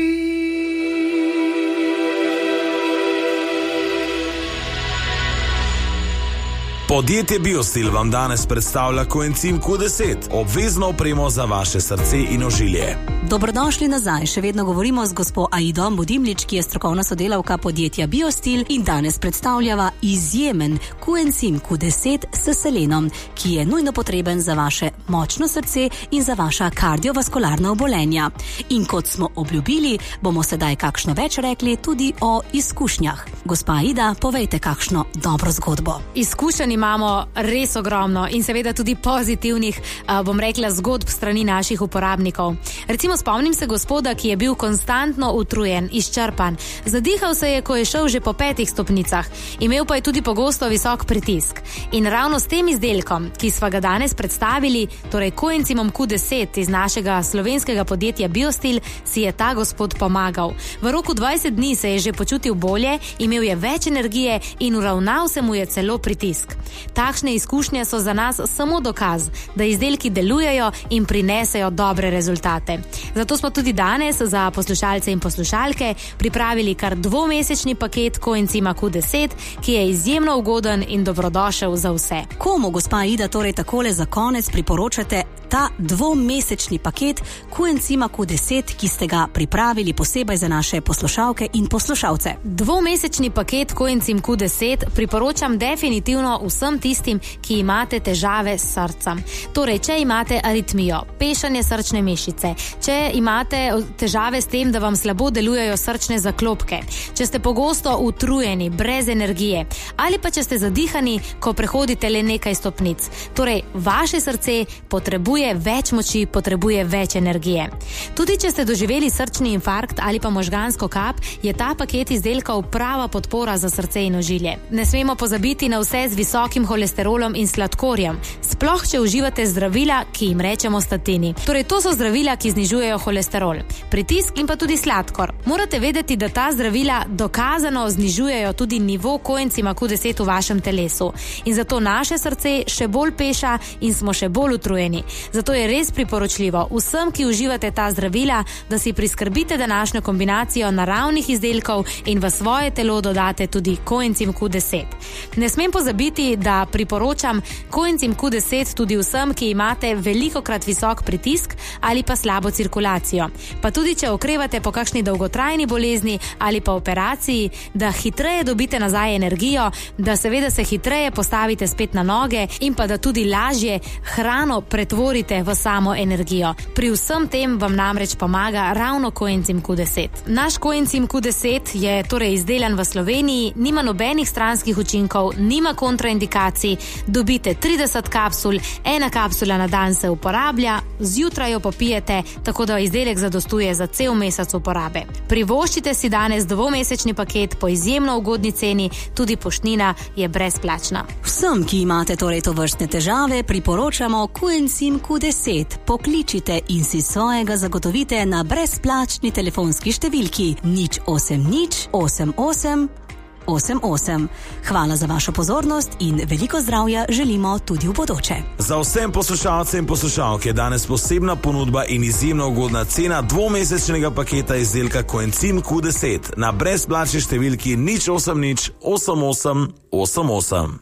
Podjetje Biostil vam danes predstavlja koencim Q deset, obvezno opremo za vaše srce in ožilje. Dobrodošli nazaj, še vedno govorimo z gospo Aido Budimlič, ki je strokovna sodelavka podjetja Biostil in danes predstavljava izjemen koencim Q deset s selenom, ki je nujno potreben za vaše močno srce in za vaša kardiovaskularna obolenja. In kot smo obljubili, bomo sedaj kakšno več rekli tudi o izkušnjah. Gospa Aida, povejte kakšno dobro zgodbo. Izkušenj imamo res ogromno in seveda tudi pozitivnih, a, bom rekla, zgodb strani naših uporabnikov. Recimo spomnim se gospoda, ki je bil konstantno utrujen, izčrpan. Zadihal se je, ko je šel že po petih stopnicah. Imel pa je tudi pogosto visok pritisk. In ravno s tem izdelkom, ki sva ga danes predstavili, torej koencimom Q deset iz našega slovenskega podjetja Biostil, si je ta gospod pomagal. V roku dvajset dni se je že počutil bolje, imel je več energije in uravnal se mu je celo pritisk. Takšne izkušnje so za nas samo dokaz, da izdelki delujejo in prinesejo dobre rezultate. Zato smo tudi danes za poslušalce in poslušalke pripravili kar dvomesečni paket koencima Q deset, ki je izjemno ugoden in dobrodošel za vse. Komu, gospa Aida, torej takole za konec priporočate ta dvomesečni paket koencima Q deset, ki ste ga pripravili posebej za naše poslušalke in poslušalce? Dvomesečni paket koencim Q deset priporočam definitivno vsem tistim, ki imate težave s srcem. Torej, če imate aritmijo, pešanje srčne mišice, če imate težave s tem, da vam slabo delujejo srčne zaklopke, če ste pogosto utrujeni, brez energije, ali pa če ste zadihani, ko prehodite le nekaj stopnic. Torej, vaše srce potrebuje več moči, potrebuje več energije. Tudi če ste doživeli srčni infarkt ali pa možgansko kap, je ta paket izdelkov prava podpora za srce in ožilje. Ne smemo pozabiti na vse z visokim holesterolom in sladkorjem, sploh če uživate zdravila, ki jim rečemo statini. Torej, to so zdravila, ki znižujejo holesterol, pritisk in pa tudi sladkor. Morate vedeti, da ta zdravila dokazano znižujejo tudi nivo koencima Q deset v vašem telesu. In zato naše srce še bolj peša in smo še bolj utrujeni. Zato je res priporočljivo vsem, ki uživate ta zdravila, da si priskrbite današnjo kombinacijo naravnih izdelkov in v svoje telo dodate tudi koencim Q deset. Ne smem pozabiti, da priporočam koencim Q deset tudi vsem, ki imate velikokrat visok pritisk ali pa slabo cirkulacijo. Pa tudi, če okrevate po kakšni dolgotrajni bolezni ali pa operaciji, da hitreje dobite nazaj energijo, da seveda se hitreje postavite spet na noge in pa da tudi lažje hrano pretvorite v samo energijo. Pri vsem tem vam namreč pomaga ravno koencim Q deset. Naš koencim Q deset je torej izdelan v Sloveniji, nima nobenih stranskih učinkov, nima kontraindikacij, dobite trideset kapsul, ena kapsula na dan se uporablja, zjutraj jo popijete, tako da izdelek zadostuje za cel mesec uporabe. Privoščite si danes dvomesečni paket po izjemno ugodni ceni, tudi poštnina je brezplačna. Vsem, ki imate torej tovrstne težave, priporočamo koencim Q deset. Pokličite in si svojega zagotovite na brezplačni telefonski številki nič osem nič osem osem osem osem. Hvala za vašo pozornost in veliko zdravja želimo tudi v bodoče. Za vsem poslušalcem in poslušalke danes posebna ponudba in izjemno ugodna cena dvomesečnega paketa izdelka koencim Q deset na brezplačni številki nič osem nič osem osem osem osem.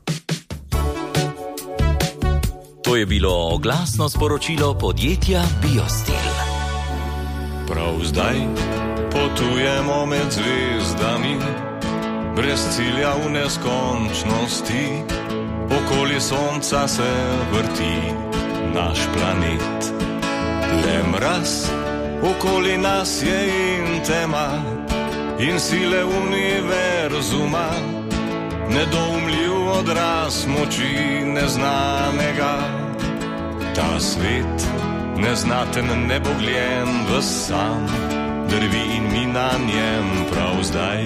To je bilo oglasno sporočilo podjetja Biostil. Prav zdaj potujemo med zvezdami, brez cilja v neskončnosti. Okoli sonca se vrti naš planet. Le mraz okoli nas je in tema in sile univerzuma, nedoumljiv odraz moči neznanega. Ta svet neznaten nebogljen v sam, drvi in mi na njem prav zdaj.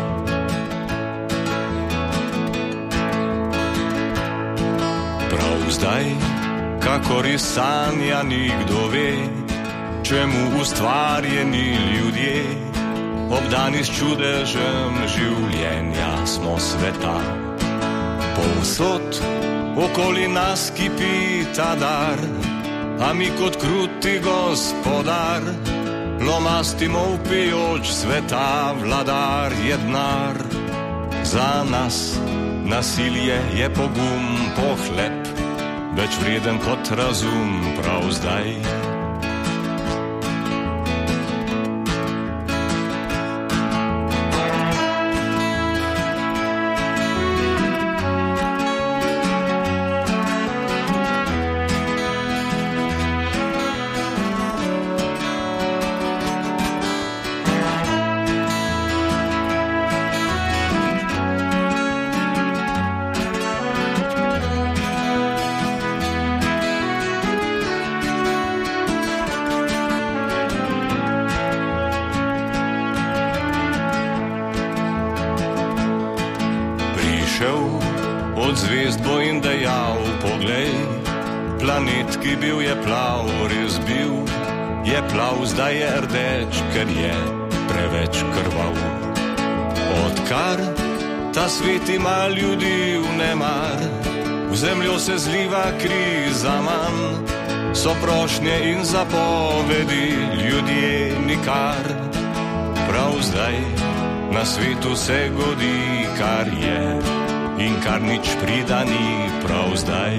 Prav zdaj, kakor iz sanja nikdo ve, čemu ustvarjeni ljudje, obdani s čudežem življenja smo sveta. Povsod okoli nas kipi ta dar, a mi kot kruti gospodar lomastimo vpijoč sveta, vladar je denar. Za nas nasilje je pogum, pohlep, več vreden kot razum prav zdaj. Od zvezd bo in dejal, poglej, planet, ki bil je plav, res bil, je plav, zdaj je rdeč, ker je preveč krvav. Odkar ta svet ima ljudi v nemar, v zemljo se zliva kri zaman, so prošnje in zapovedi, ljudje nikar. Prav zdaj na svetu se godi, kar je in kar nič prida ni prav zdaj.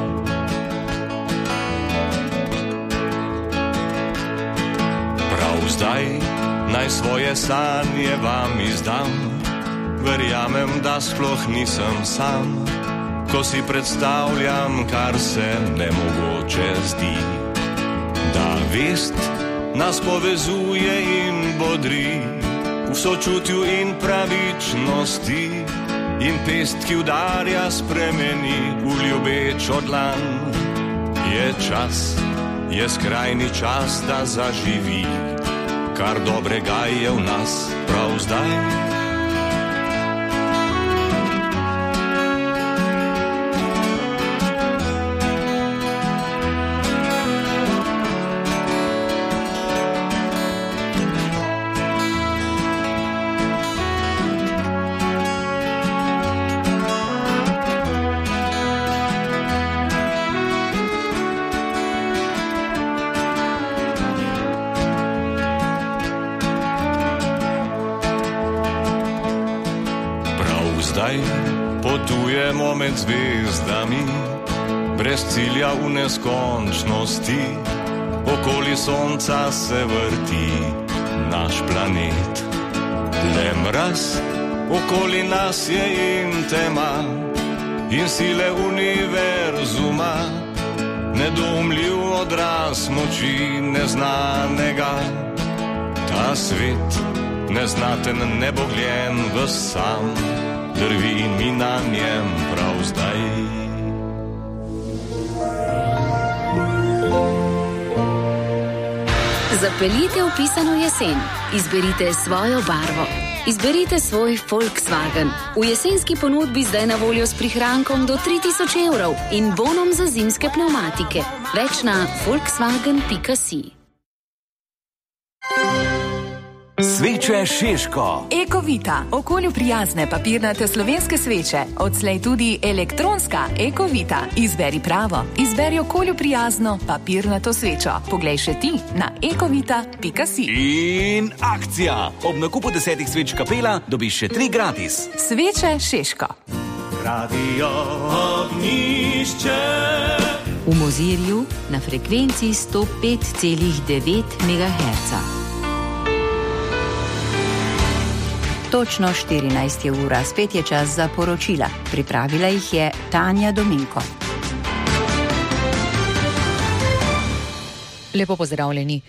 Prav zdaj naj svoje sanje vam izdam, verjamem, da sploh nisem sam, ko si predstavljam, kar se nemogoče zdi. Da vest nas povezuje in bodri, v sočutju in pravičnosti, in pest, ki udarja, spremeni v ljubečo dlan. Je čas, je skrajni čas, da zaživi, kar dobrega je v nas prav zdaj. Zdaj potujemo med zvezdami, brez cilja v neskončnosti, okoli sonca se vrti naš planet. Le mraz okoli nas je in tema, in sile univerzuma, nedoumljiv odraz moči neznanega. Ta svet, neznaten, nebogljen v sam, drvi in mi na njem prav zdaj. Zapeljite v pisano jesen, izberite svojo barvo, izberite svoj Volkswagen. V jesenski ponudbi zdaj na voljo s prihrankom do tri tisoč evrov in bonom za zimske pnevmatike. Več na volkswagen pika si. Sveče Šeško. Ekovita, okolju prijazne papirnate slovenske sveče, odslej tudi elektronska Ekovita. Izberi pravo, izberi okolju prijazno papirnato svečo. Poglej še ti na ekovita pika si. In akcija! Ob nakupu desetih sveč Kapela dobiš še tri gratis. Sveče Šeško. Radio Ognjišče. V Mozirju na frekvenci sto pet celih devet megaherca. Točno štirinajst je ura, spet je čas za poročila. Pripravila jih je Tanja Dominko. Lepo pozdravljeni.